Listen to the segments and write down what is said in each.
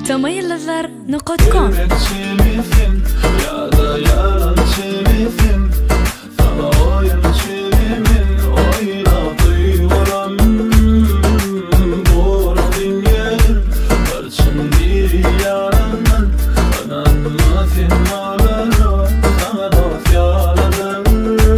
Tamayıldızlar.com Gerçekçi ya da yalancı misin? Sana oyun çevimin oynadığı vuram bu dünyada barçın bir yarandan bana anlatın ağlar sana dost yaradan.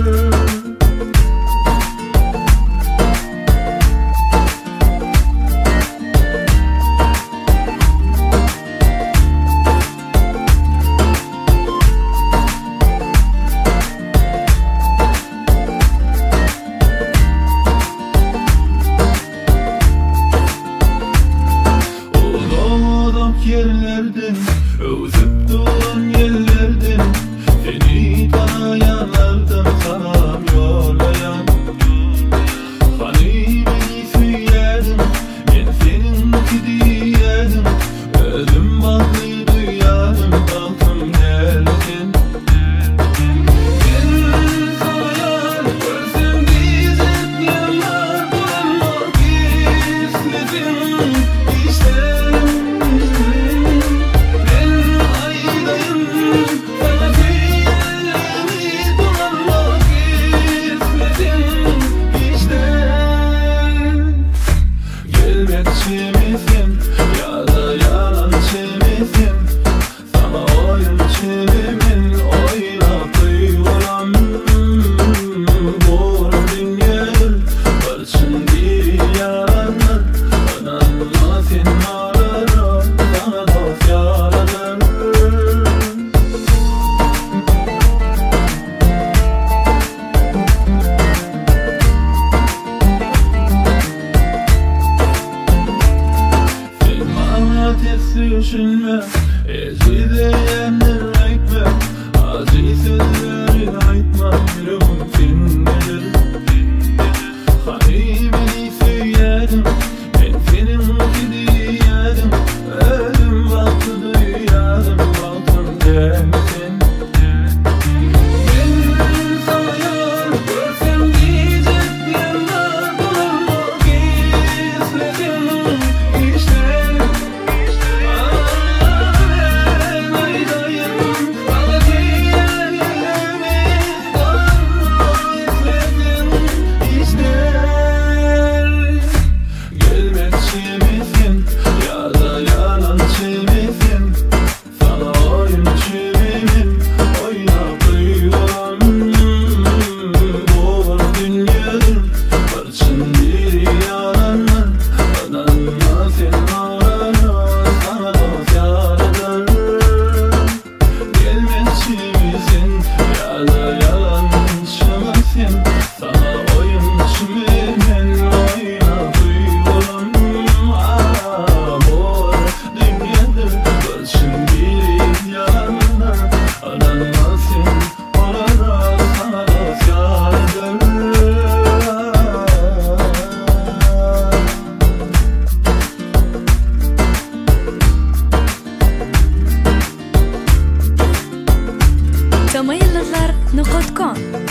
Yerlerden, özüp duran yerlerden, seni tanıyanlardan salam yollayan. Hani beni söyledin, ben seninki diyedim, ölüm bağlı duyarım, kalkım derken. Ben sana yar görsem diyecek yanlar, duranmak istedim işte. Gerçekçi misin ya da yalancı misin? Sana oyun çevimin oynadığı vuram bu dünyada barçın bir yarandan bana anlatın ağlar sana dost yaradan. Düşünme, ezileyenler ekme, acı sözleri aytma, yüreğim sinirdir. Hani beni söyledin, ben seninki diyedim, ölüm vakti duyarım, balkım dersin. Ben sana yar görsem diyecek yanlar, duranmak istedim işte. Ya da yalancı misin? Sana oyun çevimin oynadığı vuram bu dünyada barçın bir yarandan bana anlatın ağlar sana dost yaradan. Gerçekçi misin ya da yalancı misin? Sana oyun çevimin oynadığı vuram Tamayıldızlar.com